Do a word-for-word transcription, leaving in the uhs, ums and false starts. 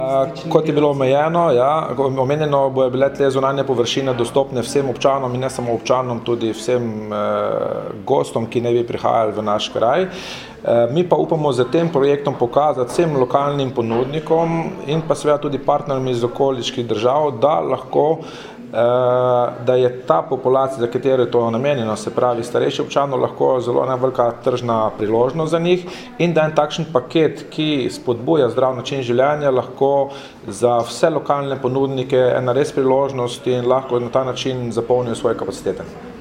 turistični. Kot je bilo omejeno, ja, omenjeno bojo bile tle zunanje površine dostopne vsem občanom in ne samo občanom, tudi vsem eh, gostom, ki ne bi prihajali v naš kraj. Eh, mi pa upamo z tem projektom pokazati vsem lokalnim ponudnikom in pa seveda tudi partnerjem iz okoliških držav, da lahko da je ta populacija, za katero je to namenjeno, se pravi starejši občanov, lahko zelo velika tržna priložnost za njih in da en takšen paket, ki spodbuja zdrav način življenja, lahko za vse lokalne ponudnike ena res priložnost in lahko na ta način zapolnijo svoje kapacitete.